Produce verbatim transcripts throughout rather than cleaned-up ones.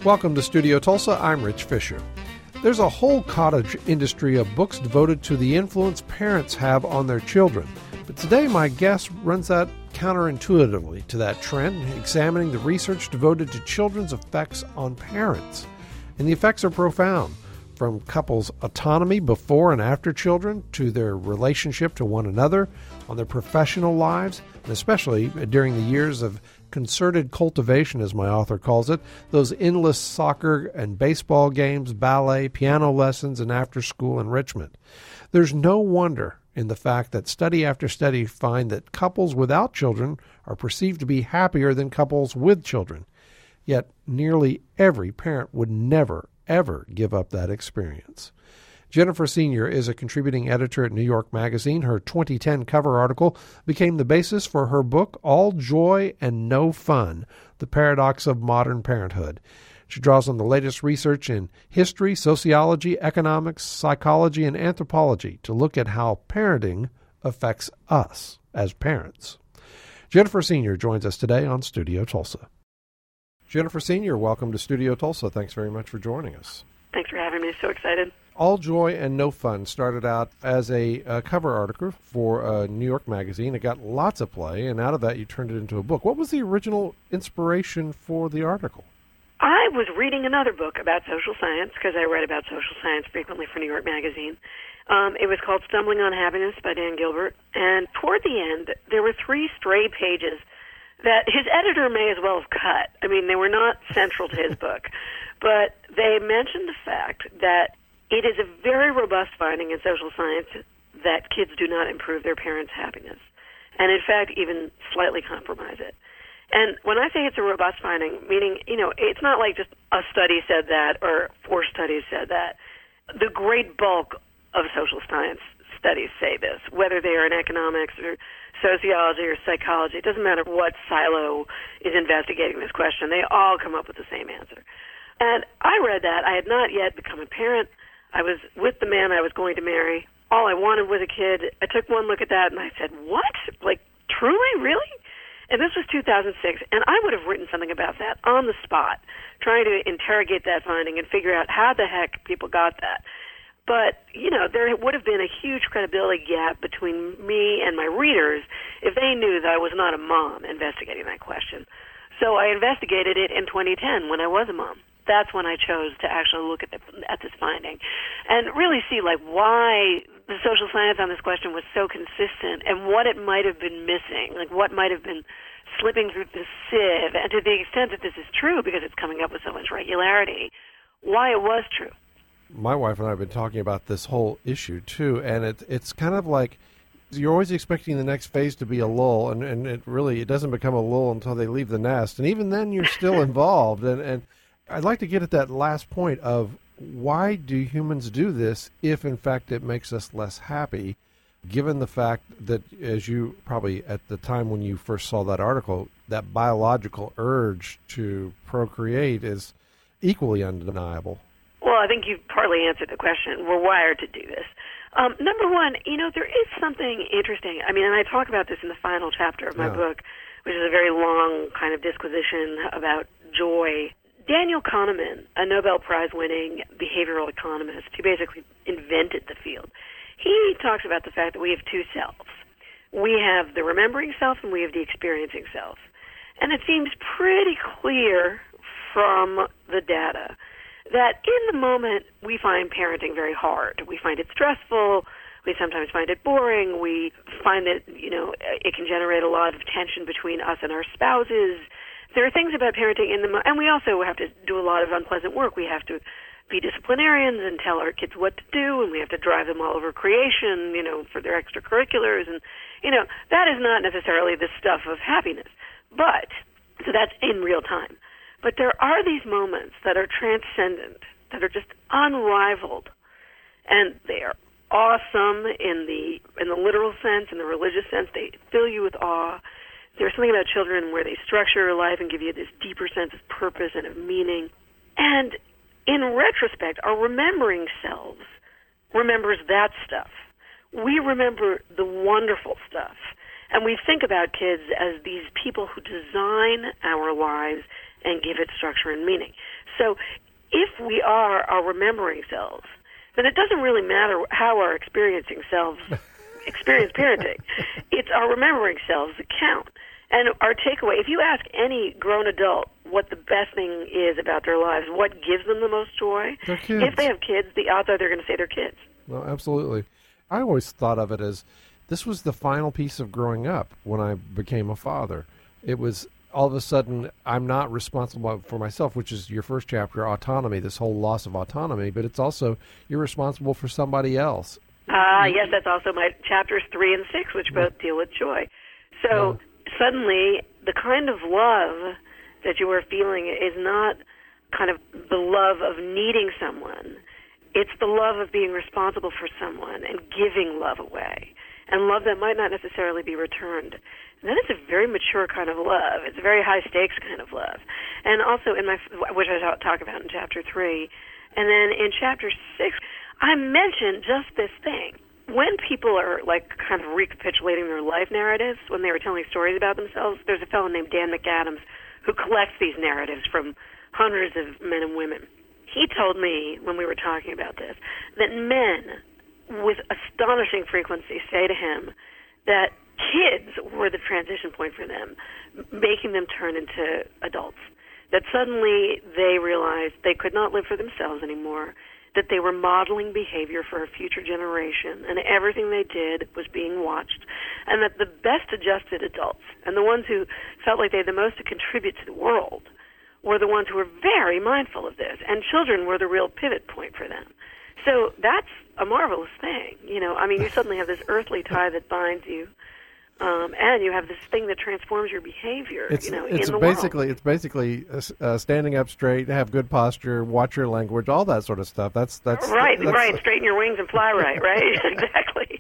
Welcome to Studio Tulsa. I'm Rich Fisher. There's a whole cottage industry of books devoted to the influence parents have on their children. But today my guest runs that counterintuitively to that trend, examining the research devoted to children's effects on parents. And the effects are profound, from couples' autonomy before and after children, to their relationship to one another, on their professional lives, and especially during the years of concerted cultivation, as my author calls it, those endless soccer and baseball games, ballet, piano lessons, and after-school enrichment. There's no wonder in the fact that study after study find that couples without children are perceived to be happier than couples with children. Yet nearly every parent would never, ever give up that experience. Jennifer Senior is a contributing editor at New York Magazine. Her twenty ten cover article became the basis for her book, All Joy and No Fun, The Paradox of Modern Parenthood. She draws on the latest research in history, sociology, economics, psychology, and anthropology to look at how parenting affects us as parents. Jennifer Senior joins us today on Studio Tulsa. Jennifer Senior, welcome to Studio Tulsa. Thanks very much for joining us. Thanks for having me. So excited. All Joy and No Fun started out as a, a cover article for uh, New York Magazine. It got lots of play, and out of that you turned it into a book. What was the original inspiration for the article? I was reading another book about social science, because I read about social science frequently for New York Magazine. Um, it was called Stumbling on Happiness by Dan Gilbert, and toward the end there were three stray pages that his editor may as well have cut. I mean, they were not central to his book, but they mentioned the fact that it is a very robust finding in social science that kids do not improve their parents' happiness, and in fact even slightly compromise it. And when I say it's a robust finding, meaning, you know, it's not like just a study said that or four studies said that. The great bulk of social science studies say this, whether they are in economics or sociology or psychology. It doesn't matter what silo is investigating this question. They all come up with the same answer. And I read that. I had not yet become a parent. I was with the man I was going to marry. All I wanted was a kid. I took one look at that and I said, what? Like, truly? Really? And this was two thousand six, and I would have written something about that on the spot, trying to interrogate that finding and figure out how the heck people got that. But, you know, there would have been a huge credibility gap between me and my readers if they knew that I was not a mom investigating that question. So I investigated it in twenty ten when I was a mom. That's when I chose to actually look at the, at this finding and really see, like, why the social science on this question was so consistent and what it might have been missing, like what might have been slipping through the sieve, and to the extent that this is true because it's coming up with so much regularity, why it was true. My wife and I have been talking about this whole issue, too, and it, it's kind of like you're always expecting the next phase to be a lull, and, and it really it doesn't become a lull until they leave the nest, and even then you're still involved. And, and I'd like to get at that last point of why do humans do this if, in fact, it makes us less happy, given the fact that, as you probably at the time when you first saw that article, that biological urge to procreate is equally undeniable. Well, I think you've partly answered the question. We're wired to do this. Um, number one, you know, there is something interesting. I mean, and I talk about this in the final chapter of my yeah. book, which is a very long kind of disquisition about joy. Daniel Kahneman, a Nobel Prize-winning behavioral economist who basically invented the field, he talks about the fact that we have two selves. We have the remembering self and we have the experiencing self. And it seems pretty clear from the data that in the moment we find parenting very hard. We find it stressful. We sometimes find it boring. We find that, you know, it can generate a lot of tension between us and our spouses. There are things about parenting in the moment, and we also have to do a lot of unpleasant work. We have to be disciplinarians and tell our kids what to do, and we have to drive them all over creation, you know, for their extracurriculars. And, you know, that is not necessarily the stuff of happiness. But, so that's in real time. But there are these moments that are transcendent, that are just unrivaled, and they are awesome in the in the literal sense, in the religious sense. They fill you with awe. There's something about children where they structure your life and give you this deeper sense of purpose and of meaning. And in retrospect, our remembering selves remembers that stuff. We remember the wonderful stuff. And we think about kids as these people who design our lives and give it structure and meaning. So if we are our remembering selves, then it doesn't really matter how our experiencing selves experience parenting. It's our remembering selves that count. And our takeaway, if you ask any grown adult what the best thing is about their lives, what gives them the most joy, Their kids. If they have kids, the odds are they're going to say their kids. Well, absolutely. I always thought of it as this was the final piece of growing up when I became a father. It was all of a sudden I'm not responsible for myself, which is your first chapter, autonomy, this whole loss of autonomy, but it's also you're responsible for somebody else. Ah, uh, yes, that's also my chapters three and six, which both deal with joy. So yeah. Suddenly, the kind of love that you are feeling is not kind of the love of needing someone. It's the love of being responsible for someone and giving love away, and love that might not necessarily be returned. And that is a very mature kind of love. It's a very high-stakes kind of love. And also, in my, which I talk about in chapter three, and then in chapter six, I mentioned just this thing. When people are, like, kind of recapitulating their life narratives, when they were telling stories about themselves, there's a fellow named Dan McAdams who collects these narratives from hundreds of men and women. He told me, when we were talking about this, that men, with astonishing frequency, say to him that kids were the transition point for them, making them turn into adults. That suddenly they realized they could not live for themselves anymore, that they were modeling behavior for a future generation, and everything they did was being watched, and that the best adjusted adults, and the ones who felt like they had the most to contribute to the world, were the ones who were very mindful of this, and children were the real pivot point for them. So that's a marvelous thing. You know, I mean, you suddenly have this earthly tie that binds you, um, and you have this thing that transforms your behavior. It's, you know, it's in the basically world. it's basically uh, standing up straight, have good posture, watch your language, all that sort of stuff. That's that's right, that's, right. Straighten your wings and fly right, right? Exactly.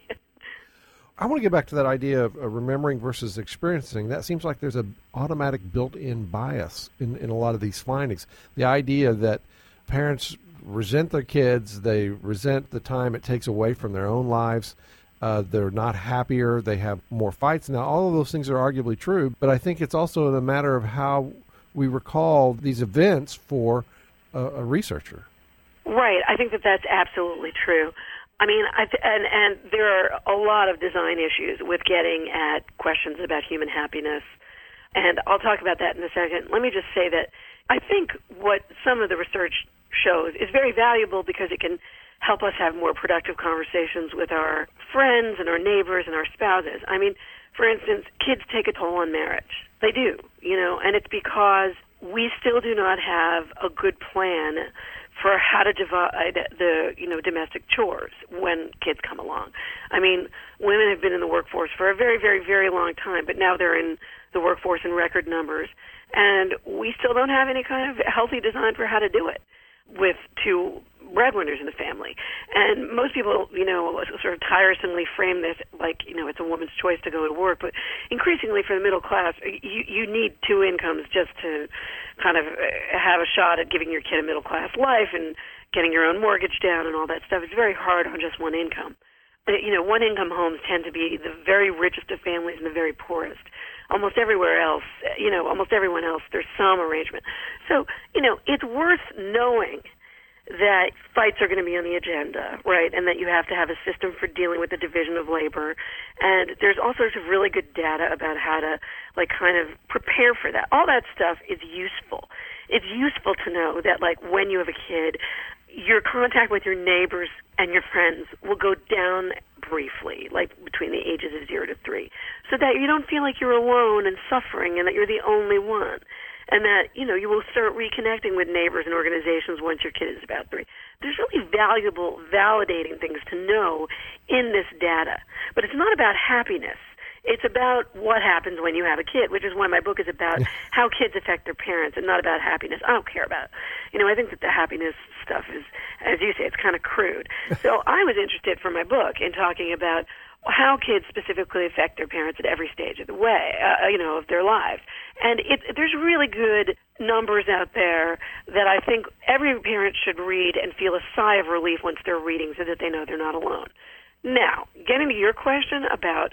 I want to get back to that idea of uh, remembering versus experiencing. That seems like there's an automatic built-in bias in, in a lot of these findings. The idea that parents resent their kids, they resent the time it takes away from their own lives, uh, they're not happier, they have more fights. Now, all of those things are arguably true, but I think it's also a matter of how we recall these events for a, a researcher. Right. I think that that's absolutely true. I mean, I th- and, and there are a lot of design issues with getting at questions about human happiness, and I'll talk about that in a second. Let me just say that I think what some of the research shows is very valuable because it can help us have more productive conversations with our friends and our neighbors and our spouses. I mean, for instance, kids take a toll on marriage. They do, you know, and it's because we still do not have a good plan for how to divide the, you know, domestic chores when kids come along. I mean, women have been in the workforce for a very, very, very long time, but now they're in the workforce in record numbers, and we still don't have any kind of healthy design for how to do it with two breadwinners in the family. And most people, you know, sort of tiresomely frame this like, you know, it's a woman's choice to go to work, but increasingly for the middle class, you, you need two incomes just to kind of have a shot at giving your kid a middle-class life and getting your own mortgage down and all that stuff. It's very hard on just one income. You know, one-income homes tend to be the very richest of families and the very poorest. Almost everywhere else, you know, almost everyone else, there's some arrangement. So, you know, it's worth knowing that fights are going to be on the agenda, right, and that you have to have a system for dealing with the division of labor. And there's all sorts of really good data about how to, like, kind of prepare for that. All that stuff is useful. It's useful to know that, like, when you have a kid, your contact with your neighbors and your friends will go down briefly, like between the ages of zero to three, so that you don't feel like you're alone and suffering and that you're the only one. And that, you know, you will start reconnecting with neighbors and organizations once your kid is about three. There's really valuable, validating things to know in this data. But it's not about happiness. It's about what happens when you have a kid, which is why my book is about how kids affect their parents and not about happiness. I don't care about it. You know, I think that the happiness stuff is, as you say, it's kind of crude. So I was interested for my book in talking about how kids specifically affect their parents at every stage of the way, uh, you know, of their lives. And it, there's really good numbers out there that I think every parent should read and feel a sigh of relief once they're reading so that they know they're not alone. Now, getting to your question about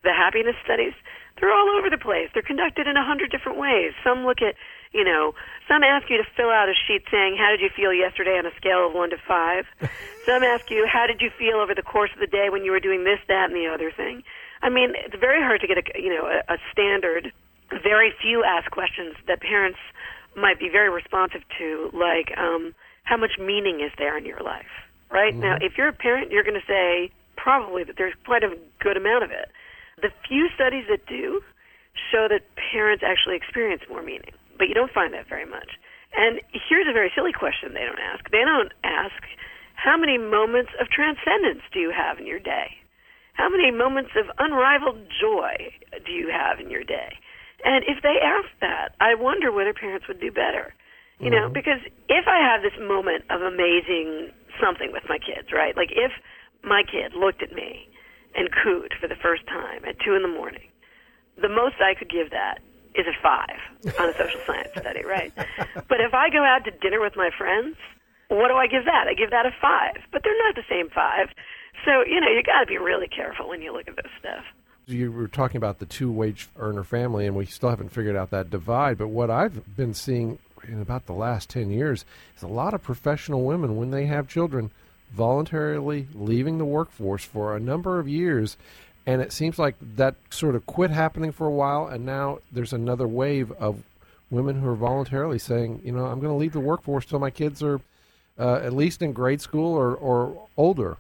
the happiness studies, they're all over the place. They're conducted in a hundred different ways. Some look at, you know, some ask you to fill out a sheet saying, how did you feel yesterday on a scale of one to five? Some ask you, how did you feel over the course of the day when you were doing this, that, and the other thing? I mean, it's very hard to get a, you know, a, a standard. Very few ask questions that parents might be very responsive to, like, um, how much meaning is there in your life, right? Mm-hmm. Now, if you're a parent, you're going to say probably that there's quite a good amount of it. The few studies that do show that parents actually experience more meaning, but you don't find that very much. And here's a very silly question they don't ask. They don't ask, how many moments of transcendence do you have in your day? How many moments of unrivaled joy do you have in your day? And if they ask that, I wonder whether parents would do better. You know, mm-hmm. because if I have this moment of amazing something with my kids, right? Like if my kid looked at me and cooed for the first time at two in the morning, the most I could give that is a five on a social science study, right? But if I go out to dinner with my friends, what do I give that? I give that a five. But they're not the same five. So, you know, you got to be really careful when you look at this stuff. You were talking about the two-wage earner family, and we still haven't figured out that divide. But what I've been seeing in about the last ten years is a lot of professional women, when they have children, voluntarily leaving the workforce for a number of years. And it seems like that sort of quit happening for a while, and now there's another wave of women who are voluntarily saying, you know, I'm going to leave the workforce till my kids are uh, at least in grade school or, or older.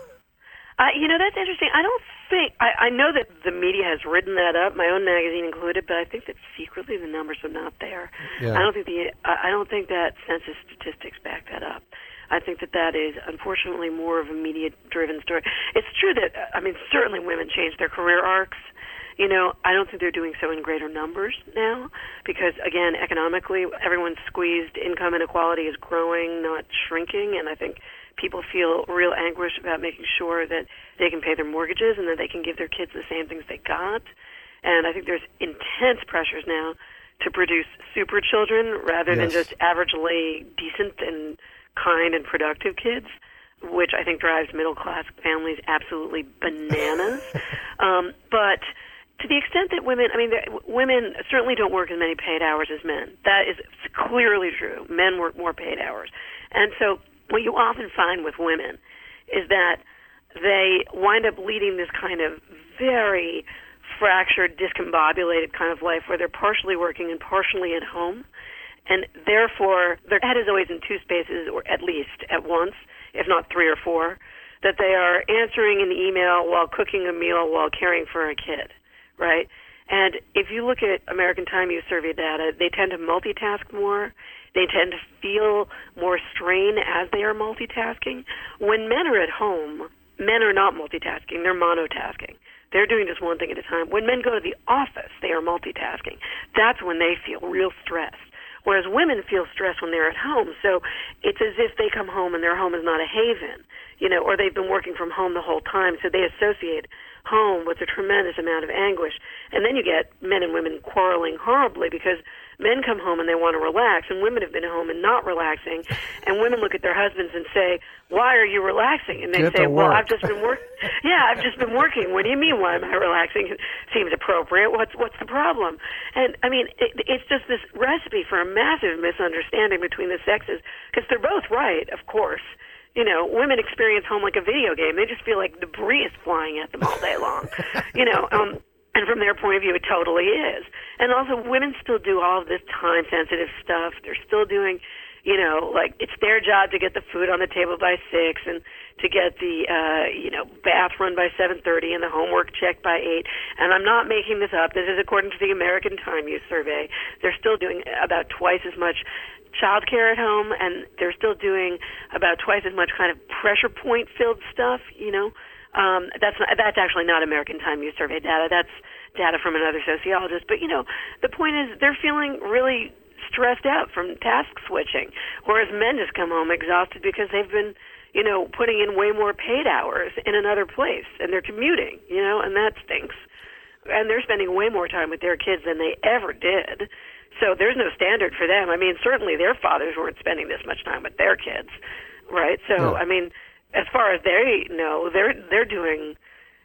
Uh, you know, that's interesting. I don't think, I, I know that the media has ridden that up, my own magazine included, but I think that secretly the numbers are not there. Yeah. I don't think the, I don't think that census statistics back that up. I think that that is, unfortunately, more of a media-driven story. It's true that, I mean, certainly women change their career arcs. You know, I don't think they're doing so in greater numbers now because, again, economically, everyone's squeezed. Income inequality is growing, not shrinking, and I think people feel real anguish about making sure that they can pay their mortgages and that they can give their kids the same things they got. And I think there's intense pressures now to produce super children rather yes. than just averagely decent and kind and productive kids, which I think drives middle-class families absolutely bananas. um, but to the extent that women, I mean, women certainly don't work as many paid hours as men. That is clearly true. Men work more paid hours. And so what you often find with women is that they wind up leading this kind of very fractured, discombobulated kind of life where they're partially working and partially at home. And therefore, their head is always in two spaces, or at least at once, if not three or four, that they are answering an email while cooking a meal while caring for a kid, right? And if you look at American Time Use Survey data, they tend to multitask more. They tend to feel more strain as they are multitasking. When men are at home, men are not multitasking. They're monotasking. They're doing just one thing at a time. When men go to the office, they are multitasking. That's when they feel real stressed. Whereas women feel stressed when they're at home. So it's as if they come home and their home is not a haven, you know, or they've been working from home the whole time. So they associate home with a tremendous amount of anguish. And then you get men and women quarreling horribly because men come home and they want to relax, and women have been home and not relaxing. And women look at their husbands and say, why are you relaxing? And they Get say, to well, work. I've just been working. Yeah, I've just been working. What do you mean, why am I relaxing? It seems appropriate. What's what's the problem? And, I mean, it, it's just this recipe for a massive misunderstanding between the sexes because they're both right, of course. You know, women experience home like a video game. They just feel like debris is flying at them all day long. you know, um, and from their point of view, it totally is. And also, women still do all of this time-sensitive stuff. They're still doing, you know, like it's their job to get the food on the table by six and to get the, uh, you know, bath run by seven thirty and the homework checked by eight. And I'm not making this up. This is according to the American Time Use Survey. They're still doing about twice as much child care at home, and they're still doing about twice as much kind of pressure point filled stuff, you know. Um, that's not, that's actually not American Time Use Survey data. That's data from another sociologist. But, you know, the point is they're feeling really stressed out from task switching, whereas men just come home exhausted because they've been, you know, putting in way more paid hours in another place, and they're commuting, you know, and that stinks. And they're spending way more time with their kids than they ever did. So there's no standard for them. I mean, certainly their fathers weren't spending this much time with their kids, right? So, yeah. I mean, as far as they know, they're they're doing,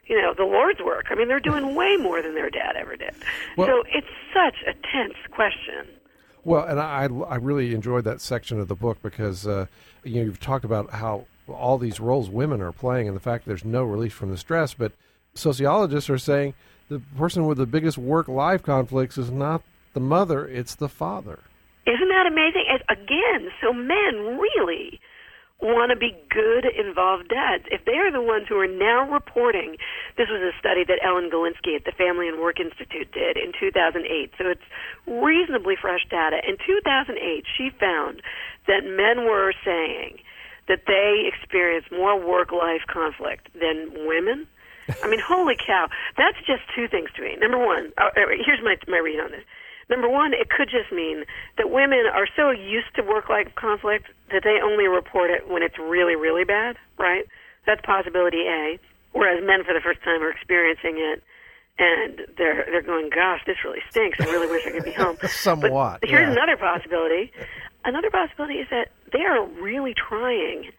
you know, the Lord's work. I mean, they're doing way more than their dad ever did. Well, so it's such a tense question. Well, and I, I really enjoyed that section of the book because, uh, you know, you've talked about how all these roles women are playing and the fact that there's no relief from the stress, but sociologists are saying the person with the biggest work-life conflicts is not the mother, it's the father. Isn't that amazing? As, again, so men really want to be good, involved dads. If they are the ones who are now reporting, this was a study that Ellen Galinsky at the Family and Work Institute did in two thousand eight, so it's reasonably fresh data. In two thousand eight, she found that men were saying that they experienced more work-life conflict than women. I mean, holy cow. That's just two things to me. Number one, uh, here's my my read on this. Number one, it could just mean that women are so used to work-life conflict that they only report it when it's really, really bad, right? That's possibility A. Whereas men, for the first time, are experiencing it, and they're they're going, gosh, this really stinks. I really wish I could be home. Somewhat. But here's yeah. another possibility. Another possibility is that they are really trying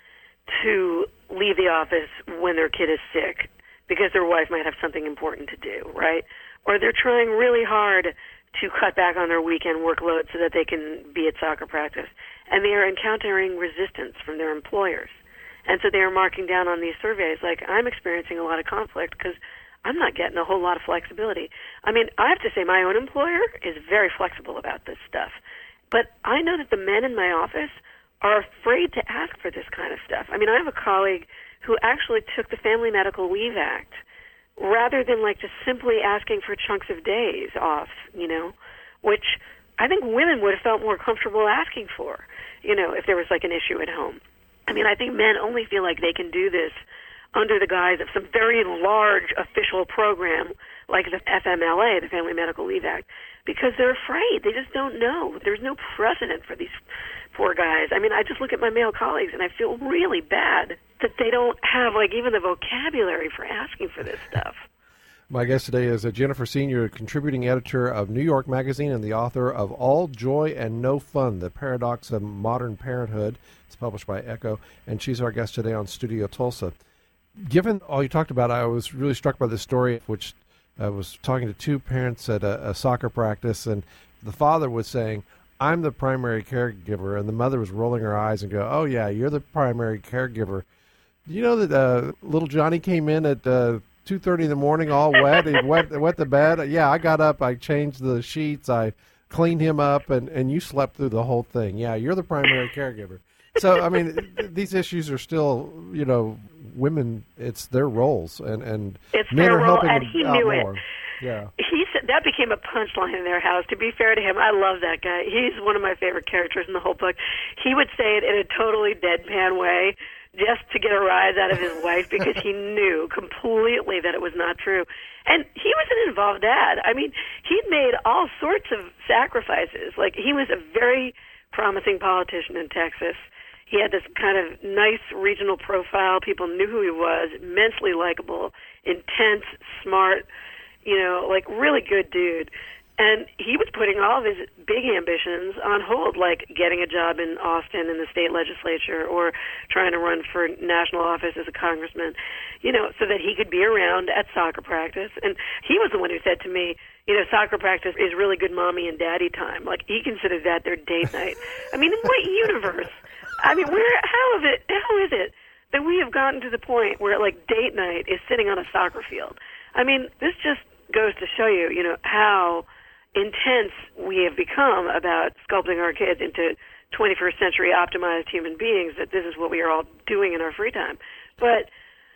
to leave the office when their kid is sick because their wife might have something important to do, right? Or they're trying really hard to cut back on their weekend workload so that they can be at soccer practice. And they are encountering resistance from their employers. And so they are marking down on these surveys like, I'm experiencing a lot of conflict because I'm not getting a whole lot of flexibility. I mean, I have to say my own employer is very flexible about this stuff. But I know that the men in my office are afraid to ask for this kind of stuff. I mean, I have a colleague who actually took the Family Medical Leave Act rather than like just simply asking for chunks of days off, you know, which I think women would have felt more comfortable asking for, you know, if there was like an issue at home. I mean, I think men only feel like they can do this under the guise of some very large official program like the F M L A, the Family Medical Leave Act, because they're afraid. They just don't know. There's no precedent for these poor guys. I mean, I just look at my male colleagues and I feel really bad that they don't have like even the vocabulary for asking for this stuff. My guest today is Jennifer Senior, contributing editor of New York Magazine and the author of All Joy and No Fun, The Paradox of Modern Parenthood. It's published by Echo, and she's our guest today on Studio Tulsa. Given all you talked about, I was really struck by this story, which I was talking to two parents at a, a soccer practice, and the father was saying, I'm the primary caregiver, and the mother was rolling her eyes and go, oh, yeah, you're the primary caregiver. Do you know that uh, little Johnny came in at uh, two thirty in the morning all wet? He wet, wet the bed. Yeah, I got up, I changed the sheets, I cleaned him up, and, and you slept through the whole thing. Yeah, you're the primary caregiver. So, I mean, these issues are still, you know, women, it's their roles, and, and it's men their are role, helping and them he out knew more. it. Yeah. He said that became a punchline in their house. To be fair to him, I love that guy. He's one of my favorite characters in the whole book. He would say it in a totally deadpan way just to get a rise out of his wife because he knew completely that it was not true. And he was an involved dad. I mean, he'd made all sorts of sacrifices. Like, he was a very promising politician in Texas. He had this kind of nice regional profile. People knew who he was, immensely likable, intense, smart, you know, like really good dude. And he was putting all of his big ambitions on hold, like getting a job in Austin in the state legislature or trying to run for national office as a congressman, you know, so that he could be around at soccer practice. And he was the one who said to me, you know, soccer practice is really good mommy and daddy time. Like, he considered that their date night. I mean, in what universe? I mean, where? How is it? How is it that we have gotten to the point where, like, date night is sitting on a soccer field? I mean, this just goes to show you, you know, how intense we have become about sculpting our kids into twenty-first century optimized human beings, that this is what we are all doing in our free time. But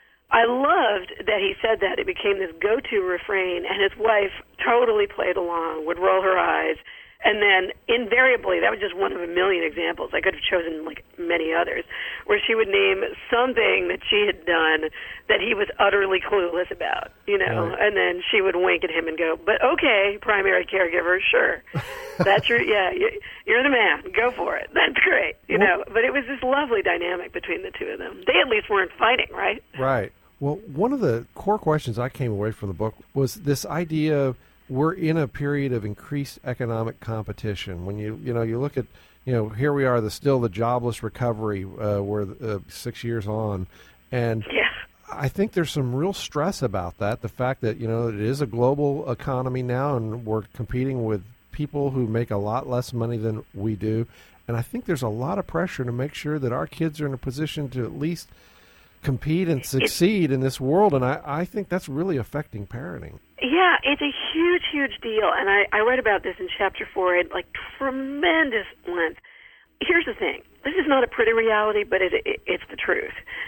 I loved that he said that. It became this go-to refrain, and his wife totally played along, would roll her eyes, and then invariably, that was just one of a million examples. I could have chosen like many others, where she would name something that she had done that he was utterly clueless about, you know, right. And then she would wink at him and go, but okay, primary caregiver, sure. That's your, yeah, you're the man. Go for it. That's great, you well, know. But it was this lovely dynamic between the two of them. They at least weren't fighting, right? Right. Well, one of the core questions I came away from the book was this idea we're in a period of increased economic competition. When you you know you look at you know here we are, the still the jobless recovery. Uh, we're uh, six years on, and yeah. I think there's some real stress about that. The fact that, you know, it is a global economy now and we're competing with people who make a lot less money than we do. And I think there's a lot of pressure to make sure that our kids are in a position to at least compete and succeed in this world. And I, I think that's really affecting parenting. Yeah, it's a huge, huge deal. And I, I read about this in chapter four at like tremendous length. Here's the thing. This is not a pretty reality, but it, it, it's the truth.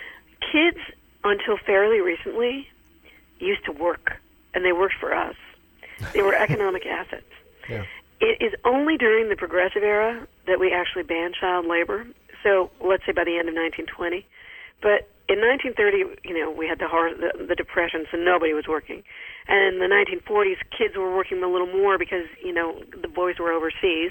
Kids, until fairly recently, used to work, and they worked for us. They were economic assets. Yeah. It is only during the Progressive Era that we actually banned child labor. So let's say by the end of nineteen twenty. But in nineteen thirty, you know, we had the, hor- the, the Depression, so nobody was working. And in the nineteen forties, kids were working a little more because, you know, the boys were overseas.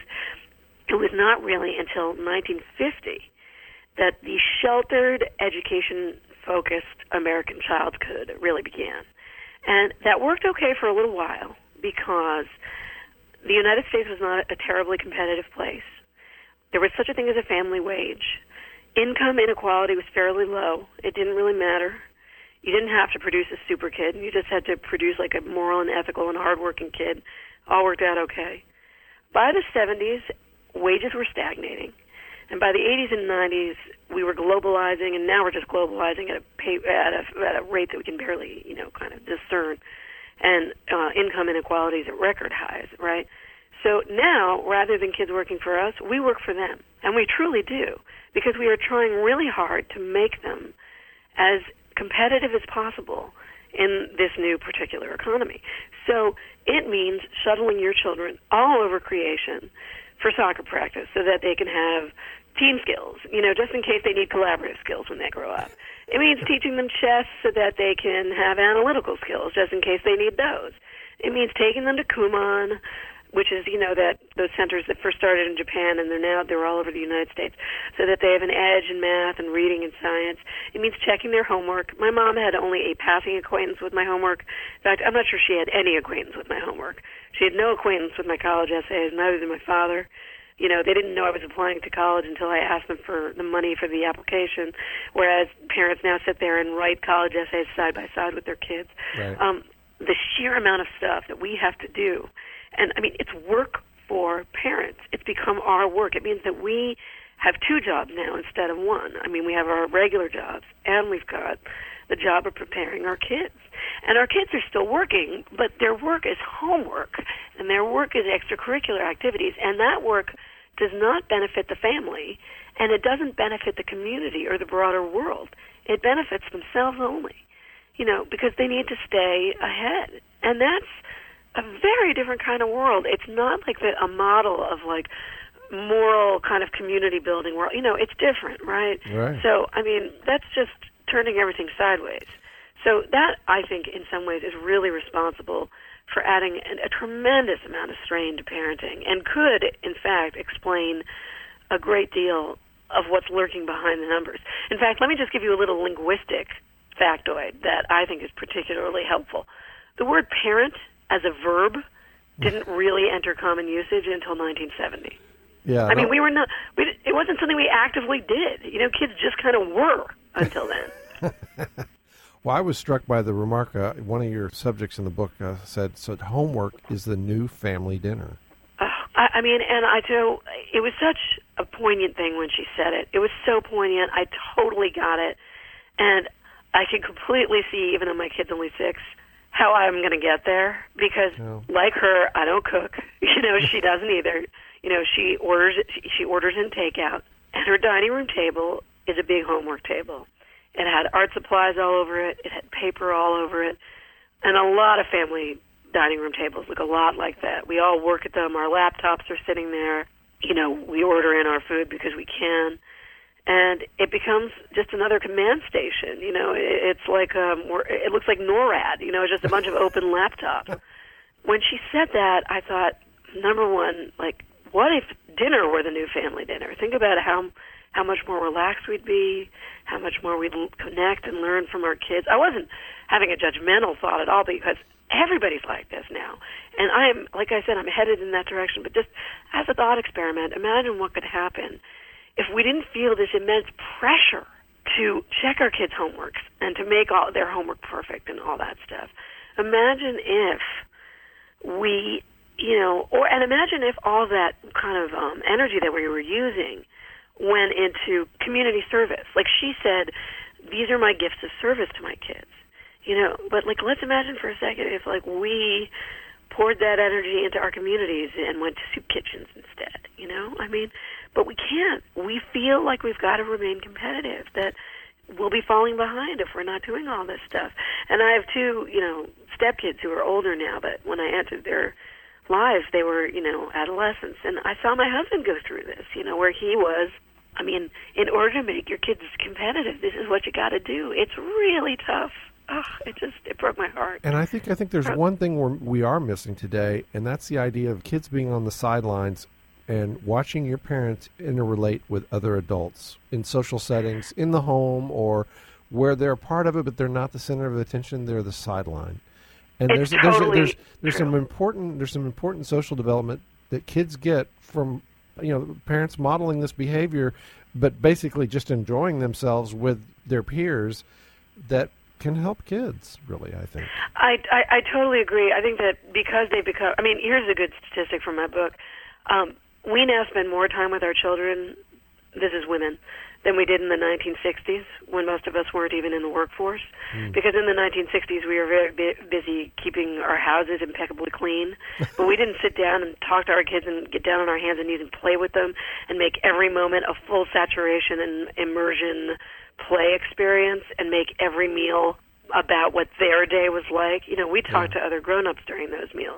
It was not really until nineteen fifty that the sheltered, education-focused American childhood really began. And that worked okay for a little while because the United States was not a terribly competitive place. There was such a thing as a family wage. Income inequality was fairly low. It didn't really matter. You didn't have to produce a super kid. You just had to produce like a moral and ethical and hardworking kid. All worked out okay. By the seventies, wages were stagnating. And by the eighties and nineties, we were globalizing, and now we're just globalizing at a pay, at a, at a rate that we can barely, you know, kind of discern. And uh, income inequality is at record highs, right? So now, rather than kids working for us, we work for them. And we truly do, because we are trying really hard to make them as competitive as possible in this new particular economy. So it means shuttling your children all over creation for soccer practice so that they can have team skills, you know, just in case they need collaborative skills when they grow up. It means teaching them chess so that they can have analytical skills, just in case they need those. It means taking them to Kumon, which is, you know, that those centers that first started in Japan, and they're now they're all over the United States, so that they have an edge in math and reading and science. It means checking their homework. My mom had only a passing acquaintance with my homework. In fact, I'm not sure she had any acquaintance with my homework. She had no acquaintance with my college essays, neither did my father. You know, they didn't know I was applying to college until I asked them for the money for the application, whereas parents now sit there and write college essays side by side with their kids. Right. Um, the sheer amount of stuff that we have to do, and, I mean, it's work for parents. It's become our work. It means that we have two jobs now instead of one. I mean, we have our regular jobs, and we've got the job of preparing our kids. And our kids are still working, but their work is homework, and their work is extracurricular activities, and that work does not benefit the family, and it doesn't benefit the community or the broader world. It benefits themselves only, you know, because they need to stay ahead. And that's a very different kind of world. It's not like the, a model of, like, moral kind of community building world. You know, it's different, right? Right. So, I mean, that's just turning everything sideways. So that, I think, in some ways is really responsible for adding an, a tremendous amount of strain to parenting and could, in fact, explain a great deal of what's lurking behind the numbers. In fact, let me just give you a little linguistic factoid that I think is particularly helpful. The word parent as a verb didn't really enter common usage until nineteen seventy. Yeah, I mean, we were not, we, it wasn't something we actively did. You know, kids just kind of were until then. Well, I was struck by the remark, uh, one of your subjects in the book uh, said, so homework is the new family dinner. Uh, I, I mean, and I do, it was such a poignant thing when she said it. It was so poignant. I totally got it. And I can completely see, even though my kid's only six, how I'm going to get there. Because Yeah. like her, I don't cook. You know, she doesn't either. You know, she orders, she orders in takeout. And her dining room table is a big homework table. It had art supplies all over it. It had paper all over it. And a lot of family dining room tables look a lot like that. We all work at them. Our laptops are sitting there. You know, we order in our food because we can. And it becomes just another command station. You know, it's like, um, we're, it looks like NORAD. You know, it's just a bunch of open laptops. When she said that, I thought, number one, like, what if dinner were the new family dinner? Think about how how much more relaxed we'd be, how much more we'd connect and learn from our kids. I wasn't having a judgmental thought at all because everybody's like this now. And I am, like I said, I'm headed in that direction. But just as a thought experiment, imagine what could happen if we didn't feel this immense pressure to check our kids' homeworks and to make all their homework perfect and all that stuff. Imagine if we, you know, or and imagine if all that kind of um, energy that we were using went into community service. Like she said, these are my gifts of service to my kids. You know, but like let's imagine for a second if like we poured that energy into our communities and went to soup kitchens instead, you know? I mean, but we can't. We feel like we've got to remain competitive, that we'll be falling behind if we're not doing all this stuff. And I have two, you know, stepkids who are older now, but when I entered their lives, they were, you know, adolescents. And I saw my husband go through this, you know, where he was, I mean, in order to make your kids competitive, this is what you got to do. It's really tough. Oh, it just, it broke my heart. And I think I think there's one thing we're, we are missing today, and that's the idea of kids being on the sidelines and watching your parents interrelate with other adults in social settings, in the home, or where they're a part of it, but they're not the center of attention. They're the sideline. And it's there's totally there's there's, there's true. some important there's some important social development that kids get from, you know, parents modeling this behavior, but basically just enjoying themselves with their peers that can help kids, really, I think. I, I, I totally agree. I think that because they become, I mean, here's a good statistic from my book. Um, we now spend more time with our children, this is women, than we did in the nineteen sixties when most of us weren't even in the workforce. Mm. Because in the nineteen sixties we were very bu- busy keeping our houses impeccably clean, but we didn't sit down and talk to our kids and get down on our hands and knees and play with them and make every moment a full saturation and immersion play experience and make every meal about what their day was like. You know, we talked yeah. to other grown-ups during those meals.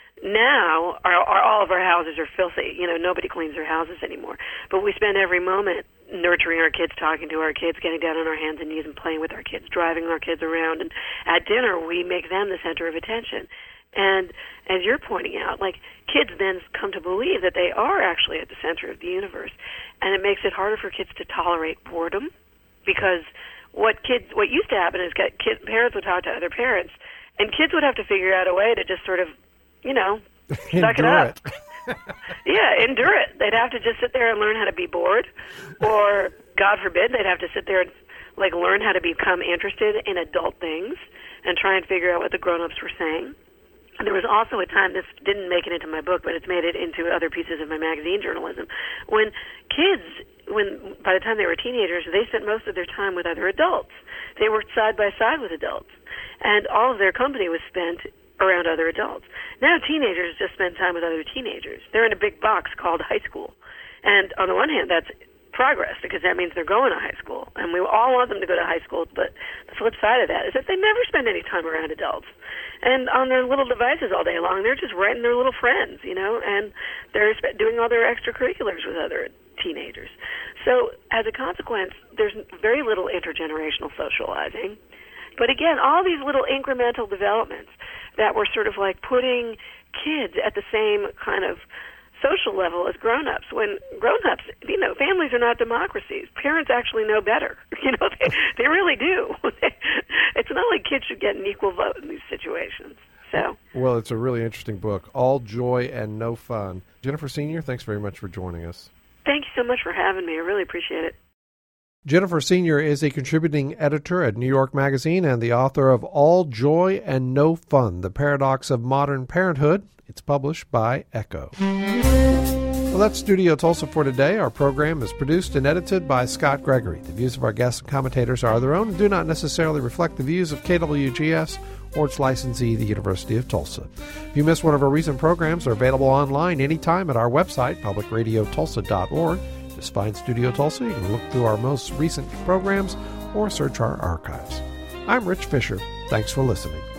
Now, our, our, all of our houses are filthy. You know, nobody cleans their houses anymore. But we spend every moment nurturing our kids, talking to our kids, getting down on our hands and knees and playing with our kids, driving our kids around. And at dinner, we make them the center of attention. And as you're pointing out, like, kids then come to believe that they are actually at the center of the universe. And it makes it harder for kids to tolerate boredom, because what kids, what used to happen is that kids, parents would talk to other parents, and kids would have to figure out a way to just sort of, you know, suck it up. It. Yeah, endure it. They'd have to just sit there and learn how to be bored, or, God forbid, they'd have to sit there and, like, learn how to become interested in adult things and try and figure out what the grown-ups were saying. And there was also a time, this didn't make it into my book, but it's made it into other pieces of my magazine journalism, when kids, when by the time they were teenagers, they spent most of their time with other adults. They worked side by side with adults, and all of their company was spent around other adults. Now teenagers just spend time with other teenagers. They're in a big box called high school. And on the one hand, that's progress, because that means they're going to high school, and we all want them to go to high school, but the flip side of that is that they never spend any time around adults. And on their little devices all day long, they're just writing their little friends, you know, and they're doing all their extracurriculars with other teenagers. So as a consequence, there's very little intergenerational socializing. But again, all these little incremental developments that were sort of like putting kids at the same kind of social level as grown-ups, when grown-ups, you know, families are not democracies. Parents actually know better. You know, they, they really do. It's not like kids should get an equal vote in these situations. So. Well, it's a really interesting book, All Joy and No Fun. Jennifer Senior, thanks very much for joining us. Thank you so much for having me. I really appreciate it. Jennifer Senior is a contributing editor at New York Magazine and the author of All Joy and No Fun, The Paradox of Modern Parenthood. It's published by Echo. Well, that's Studio Tulsa for today. Our program is produced and edited by Scott Gregory. The views of our guests and commentators are their own and do not necessarily reflect the views of K W G S or its licensee, the University of Tulsa. If you missed one of our recent programs, they're available online anytime at our website, public radio tulsa dot org. Just find Studio Tulsa. You can look through our most recent programs or search our archives. I'm Rich Fisher. Thanks for listening.